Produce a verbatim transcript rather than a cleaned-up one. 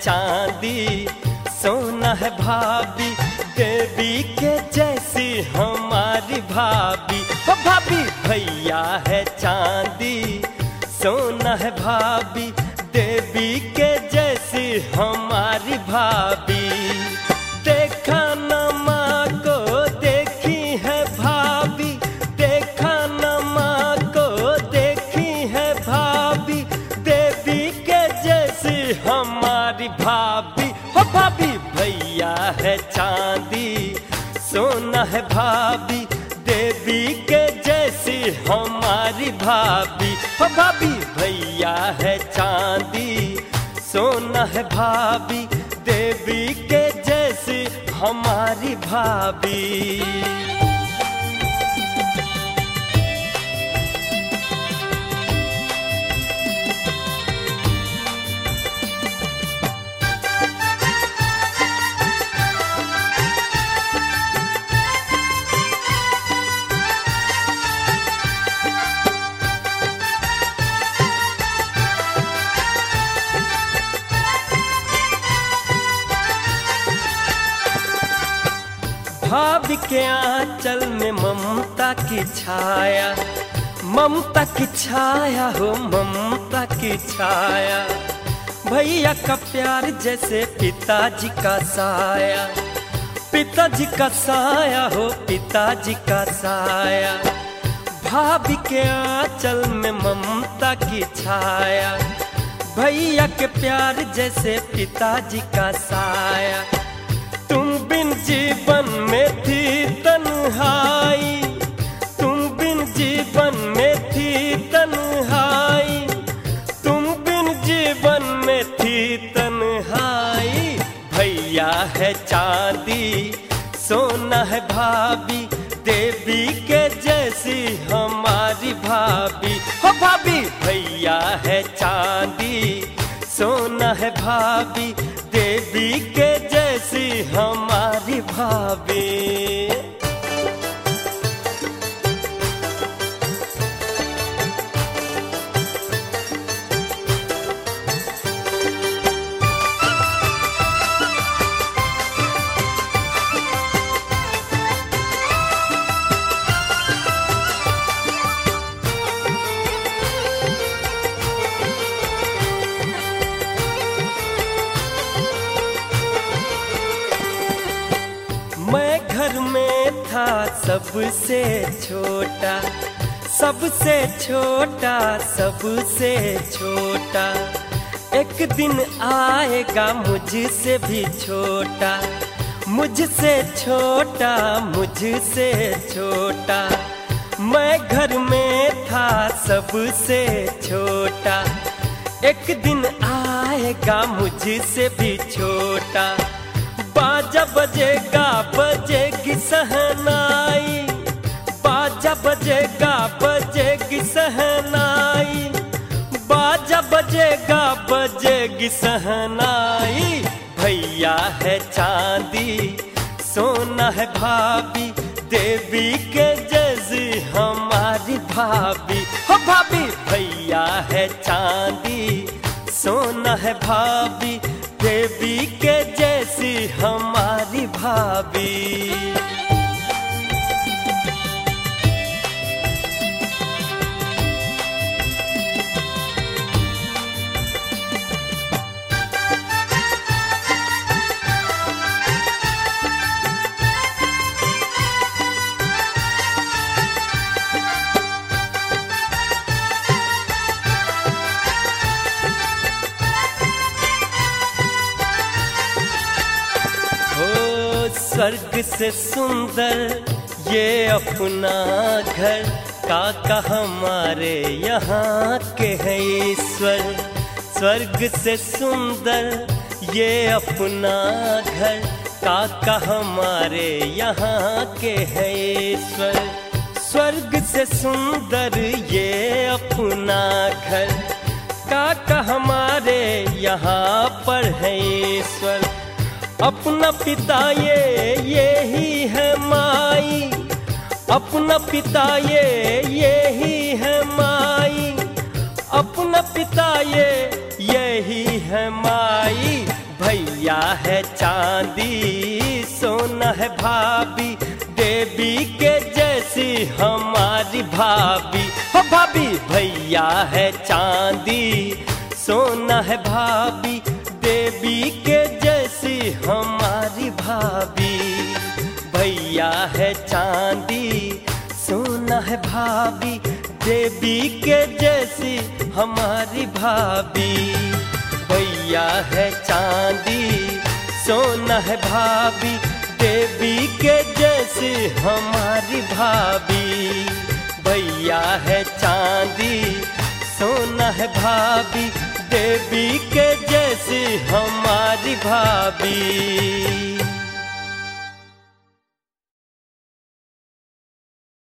चांदी, सोना है भाभी, देवी के जैसी हमारी भाभी। ओ भाभी भैया है चांदी, सोना है भाभी, देवी के जैसी हमारी भाभी। देखा न माँ को देखी है भाभी, देखा न माँ को देखी है भाभी, देवी के जैसी हमारी भाभी। हो भाभी भैया है चांदी, सोना है भाभी, देवी के जैसी हमारी भाभी। हो भाभी भैया है चांदी, सोना है भाभी, देवी के जैसी हमारी भाभी। भाभी के आंचल में ममता की छाया, ममता की छाया हो ममता की छाया। भैया का प्यार जैसे पिताजी का साया, पिताजी का साया हो पिताजी का साया। भाभी के आंचल में ममता की छाया, भैया के प्यार जैसे पिताजी का साया। तुम बिन जीवन में थी तन्हाई, तुम बिन जीवन में थी तन्हाई, तुम बिन जीवन में थी तन्हाई। भैया है चांदी, सोना है भाभी, देवी के जैसी हमारी भाभी। हो भाभी भैया है चांदी, सोना है भाभी, देवी के जैसी हमारी भाभी। मैं घर में था सबसे छोटा, सबसे छोटा, सबसे छोटा। एक दिन आएगा मुझसे भी छोटा, मुझसे छोटा, मुझसे छोटा। मैं घर में था सबसे छोटा, एक दिन आएगा मुझसे भी छोटा। बाजा बजेगा बजेगी सहनाई, बाजा बजेगा बजेगी सहनाई, बाजा बजेगा बजेगी सहनाई। भैया है चांदी, सोना है भाभी, देवी के जैसी हमारी भाभी। हो भाभी भैया है चांदी, सोना है भाभी, देवी के जैसी हमारी भाभी। स्वर्ग से सुंदर ये अपना घर, काका हमारे यहाँ के है ईश्वर। स्वर्ग से सुंदर ये अपना घर, काका हमारे यहाँ के है ईश्वर। स्वर्ग से सुंदर ये अपना घर, काका हमारे यहाँ पर है ईश्वर। अपना पिता ये यही है माई, अपना पिता ये यही है माई, अपना पिता ये यही है माई। भैया है चांदी सोना है भाभी, देवी के जैसी हमारी भाभी। हो भाभी भैया है चांदी सोना है भाभी, देवी के जैसी हमारी भाभी। भैया है चांदी सोना है भाभी, देवी के जैसी हमारी भाभी। भैया है चांदी सोना है भाभी, देवी के जैसी हमारी भाभी। भैया है चांदी सोना है भाभी, देवी के जैसी हमारी भाभी।